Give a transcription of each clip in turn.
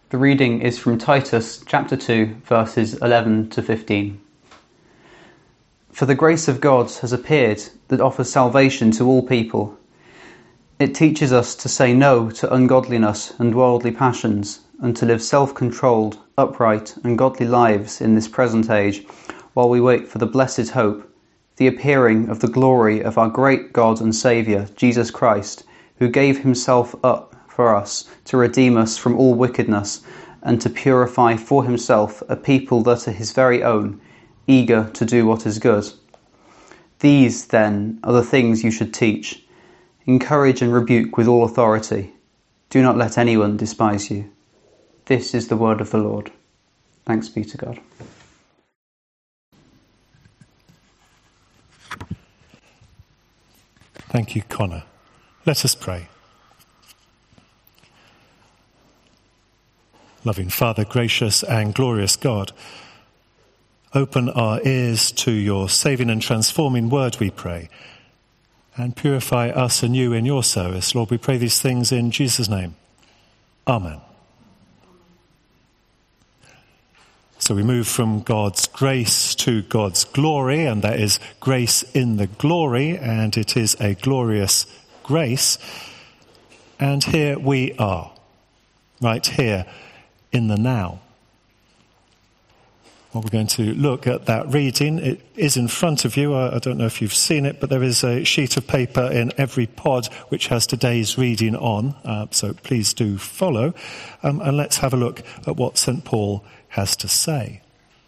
The reading is from Titus chapter 2, verses 11 to 15. For the grace of God has appeared that offers salvation to all people. It teaches us to say no to ungodliness and worldly passions, and to live self-controlled, upright and godly lives in this present age, while we wait for the blessed hope, the appearing of the glory of our great God and Saviour, Jesus Christ, who gave himself up for us to redeem us from all wickedness, and to purify for himself a people that are his very own, eager to do what is good. These, then, are the things you should teach. Encourage and rebuke with all authority. Do not let anyone despise you. This is the word of the Lord. Thanks be to God. Thank you, Connor. Let us pray. Loving Father, gracious and glorious God, open our ears to your saving and transforming word, we pray, and purify us anew in your service. Lord, we pray these things in Jesus' name. Amen. So we move from God's grace to God's glory, and that is grace in the glory, and it is a glorious grace. And here we are, right here in the now. Well, we're going to look at that reading. It is in front of you. I don't know if you've seen it, but there is a sheet of paper in every pod which has today's reading on, so please do follow. And let's have a look at what St. Paul has to say.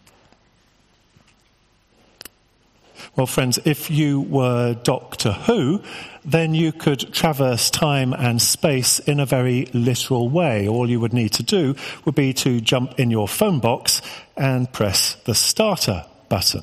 Well, friends, if you were Doctor Who, then you could traverse time and space in a very literal way. All you would need to do would be to jump in your phone box and press the starter button.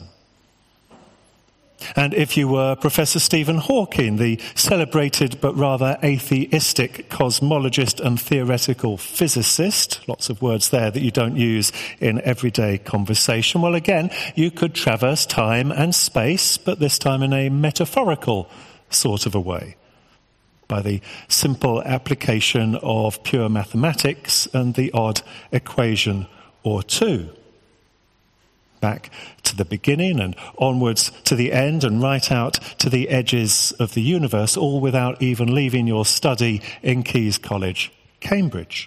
And if you were Professor Stephen Hawking, the celebrated but rather atheistic cosmologist and theoretical physicist, lots of words there that you don't use in everyday conversation, well, again, you could traverse time and space, but this time in a metaphorical sort of a way, by the simple application of pure mathematics and the odd equation or two. Back to the beginning and onwards to the end and right out to the edges of the universe, all without even leaving your study in Caius College, Cambridge.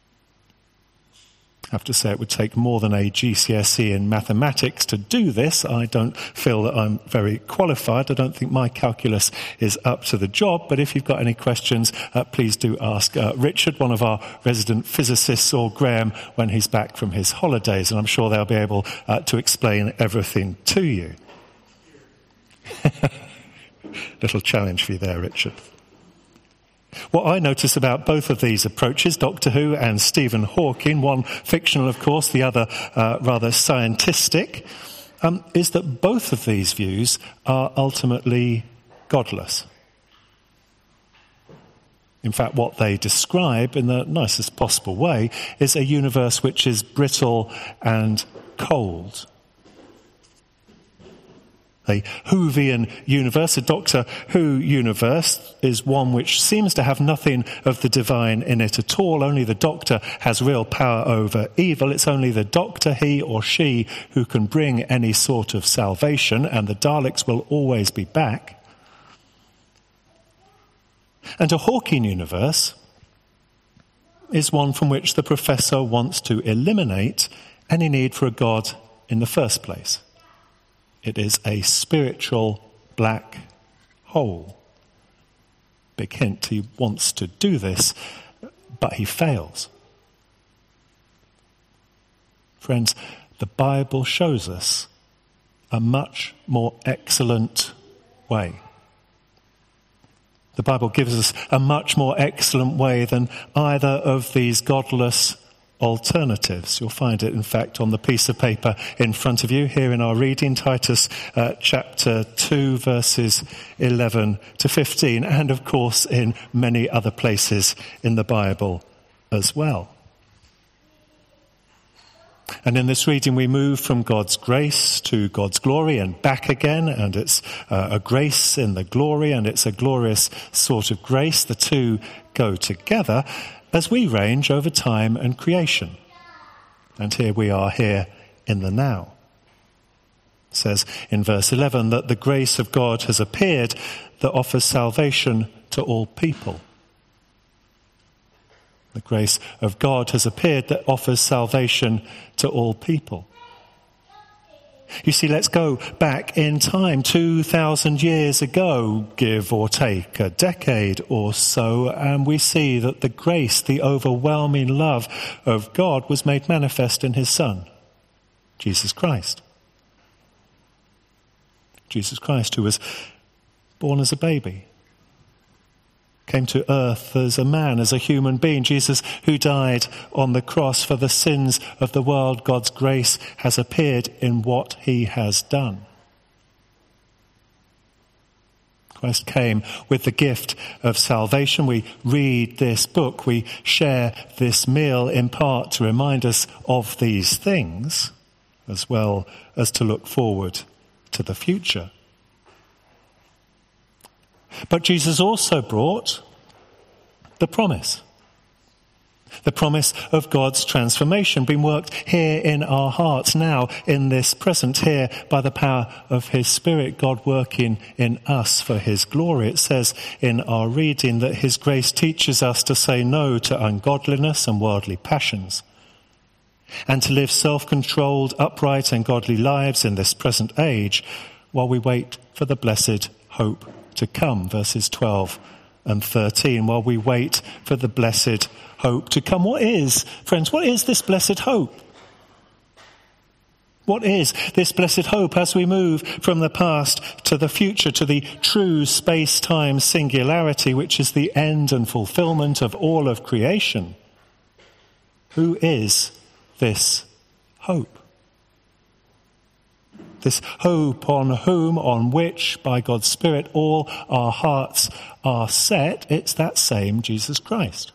I have to say it would take more than a GCSE in mathematics to do this. I don't feel that I'm very qualified. I don't think my calculus is up to the job. But if you've got any questions, please do ask Richard, one of our resident physicists, or Graham when he's back from his holidays. And I'm sure they'll be able to explain everything to you. Little challenge for you there, Richard. What I notice about both of these approaches, Doctor Who and Stephen Hawking, one fictional, of course, the other rather scientistic, is that both of these views are ultimately godless. In fact, what they describe in the nicest possible way is a universe which is brittle and cold. A Whovian universe, a Doctor Who universe, is one which seems to have nothing of the divine in it at all. Only the Doctor has real power over evil. It's only the Doctor, he or she, who can bring any sort of salvation, and the Daleks will always be back. And a Hawking universe is one from which the professor wants to eliminate any need for a God in the first place. It is a spiritual black hole. Big hint, he wants to do this, but he fails. Friends, the Bible shows us a much more excellent way. The Bible gives us a much more excellent way than either of these godless alternatives. You'll find it, in fact, on the piece of paper in front of you here in our reading, Titus chapter 2, verses 11 to 15, and of course in many other places in the Bible as well. And in this reading we move from God's grace to God's glory and back again, and it's a grace in the glory, and it's a glorious sort of grace. The two go together. as we range over time and creation. And here we are here in the now. It says in verse 11 that the grace of God has appeared that offers salvation to all people. The grace of God has appeared that offers salvation to all people. You see, let's go back in time 2,000 years ago, give or take a decade or so, and we see that the grace, the overwhelming love of God was made manifest in his Son, Jesus Christ. Jesus Christ, who was born as a baby, came to earth as a man, as a human being. Jesus, who died on the cross for the sins of the world. God's grace has appeared in what he has done. Christ came with the gift of salvation. We read this book, we share this meal in part to remind us of these things, as well as to look forward to the future. But Jesus also brought the promise of God's transformation being worked here in our hearts now, in this present here, by the power of his Spirit, God working in us for his glory. It says in our reading that his grace teaches us to say no to ungodliness and worldly passions, and to live self-controlled, upright and godly lives in this present age while we wait for the blessed hope to come. Verses 12 and 13, while we wait for the blessed hope to come. What is this blessed hope? What is this blessed hope as we move from the past to the future, to the true space-time singularity, which is the end and fulfillment of all of creation? Who is this hope? This hope on which, by God's Spirit, all our hearts are set. It's that same Jesus Christ.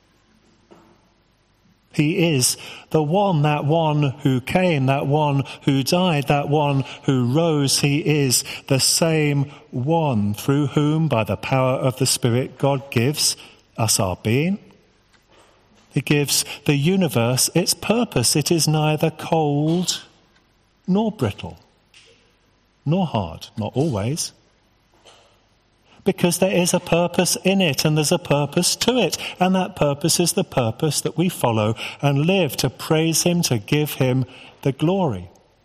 He is the one, that one who came, that one who died, that one who rose. He is the same one through whom, by the power of the Spirit, God gives us our being. He gives the universe its purpose. It is neither cold nor brittle, nor hard, not always. Because there is a purpose in it, and there's a purpose to it. And that purpose is the purpose that we follow and live, to praise him, to give him the glory.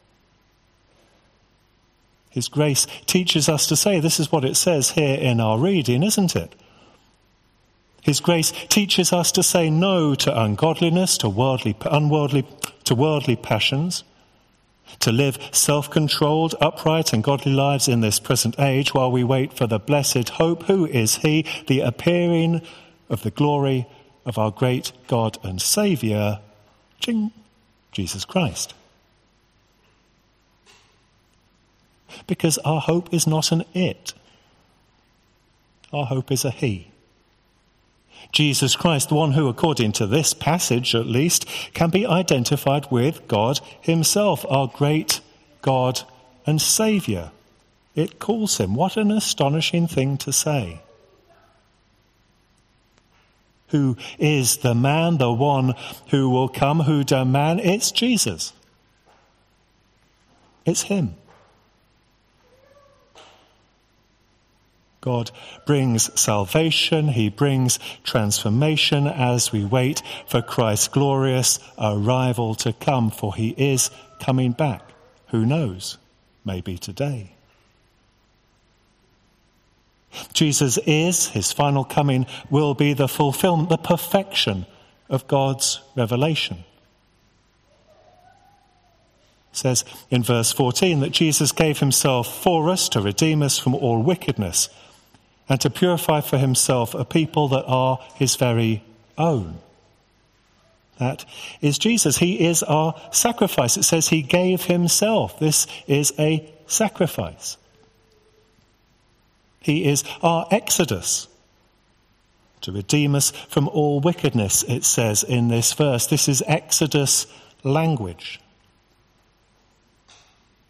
His grace teaches us to say, this is what it says here in our reading, isn't it? His grace teaches us to say no to ungodliness, to worldly passions, to live self-controlled, upright and godly lives in this present age while we wait for the blessed hope. Who is he? The appearing of the glory of our great God and Saviour, Jesus Christ. Because our hope is not an it. Our hope is a he. Jesus Christ, the one who, according to this passage at least, can be identified with God himself, our great God and Saviour. It calls him. What an astonishing thing to say. Who is the man, the one who will come, who the man? It's Jesus. It's him. God brings salvation, he brings transformation as we wait for Christ's glorious arrival to come, for he is coming back. Who knows? Maybe today. Jesus is, his final coming will be the fulfillment, the perfection of God's revelation. It says in verse 14 that Jesus gave himself for us to redeem us from all wickedness, and to purify for himself a people that are his very own. That is Jesus. He is our sacrifice. It says he gave himself. This is a sacrifice. He is our exodus, to redeem us from all wickedness, it says in this verse. This is Exodus language.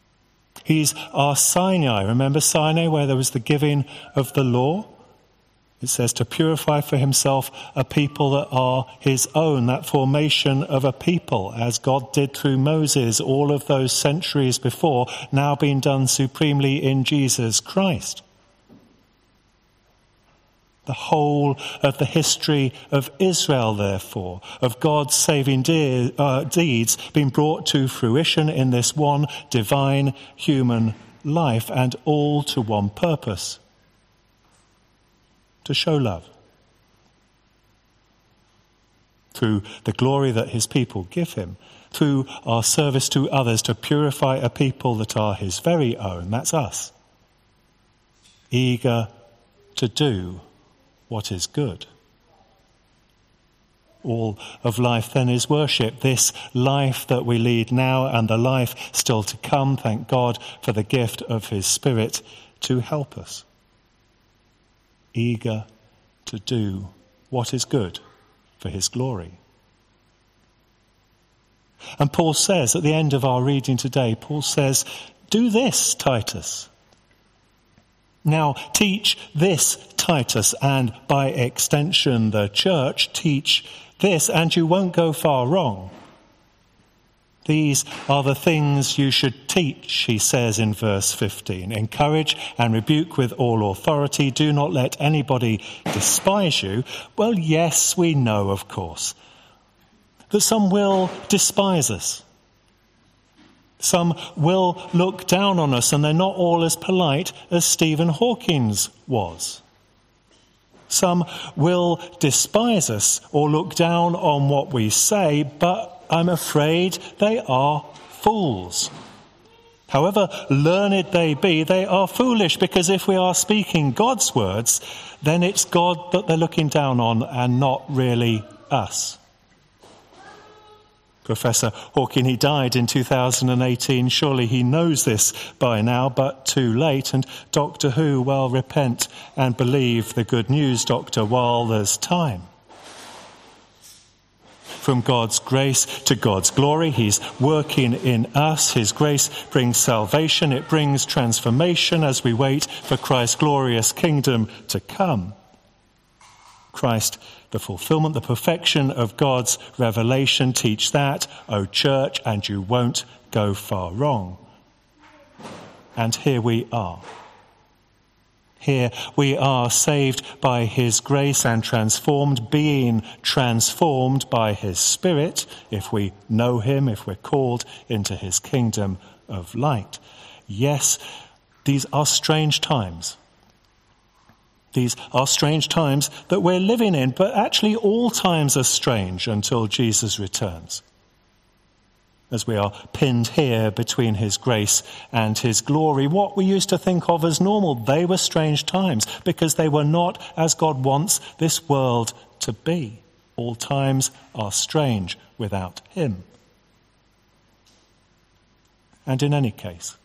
He's our Sinai. Remember Sinai, where there was the giving of the law? It says to purify for himself a people that are his own, that formation of a people, as God did through Moses all of those centuries before, now being done supremely in Jesus Christ. The whole of the history of Israel, therefore, of God's saving deeds being brought to fruition in this one divine human life, and all to one purpose: to show love. Through the glory that his people give him, through our service to others, to purify a people that are his very own, that's us, eager to do what is good. All of life then is worship. This life that we lead now and the life still to come, thank God for the gift of his Spirit to help us. Eager to do what is good for his glory. And Paul says at the end of our reading today, Paul says, do this, Titus. Now teach this, Titus, and by extension the church, teach this, and you won't go far wrong. These are the things you should teach, he says in verse 15. Encourage and rebuke with all authority. Do not let anybody despise you. Well, yes, we know, of course, that some will despise us. Some will look down on us, and they're not all as polite as Stephen Hawkins was. Some will despise us or look down on what we say, but I'm afraid they are fools. However learned they be, they are foolish, because if we are speaking God's words, then it's God that they're looking down on and not really us. Professor Hawking, he died in 2018. Surely he knows this by now, but too late. And Doctor Who, well, repent and believe the good news, Doctor, while there's time. From God's grace to God's glory, he's working in us. His grace brings salvation. It brings transformation as we wait for Christ's glorious kingdom to come. Christ, the fulfillment, the perfection of God's revelation. Teach that, O church, and you won't go far wrong. And here we are. Here we are, saved by his grace and transformed, being transformed by his Spirit, if we know him, if we're called into his kingdom of light. Yes, these are strange times. These are strange times that we're living in, but actually all times are strange until Jesus returns. As we are pinned here between his grace and his glory, what we used to think of as normal, they were strange times because they were not as God wants this world to be. All times are strange without him. And in any case,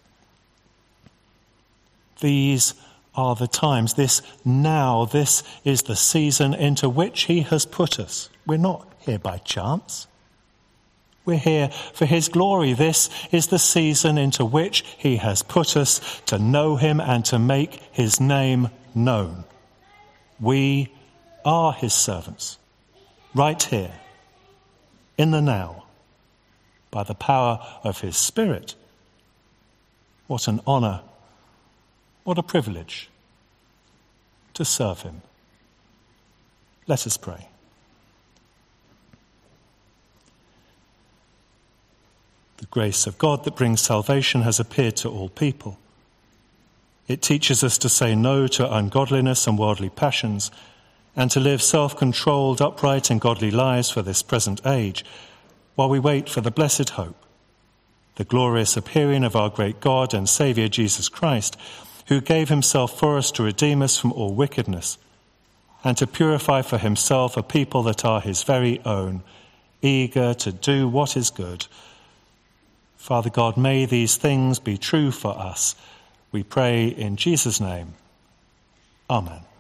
these are the times, this now, this is the season into which he has put us. We're not here by chance. We're here for his glory. This is the season into which he has put us to know him and to make his name known. We are his servants, right here, in the now, by the power of his Spirit. What an honour, what a privilege to serve him. Let us pray. The grace of God that brings salvation has appeared to all people. It teaches us to say no to ungodliness and worldly passions, and to live self-controlled, upright and godly lives for this present age, while we wait for the blessed hope, the glorious appearing of our great God and Saviour Jesus Christ, who gave himself for us to redeem us from all wickedness, and to purify for himself a people that are his very own, eager to do what is good. Father God, may these things be true for us. We pray in Jesus' name. Amen.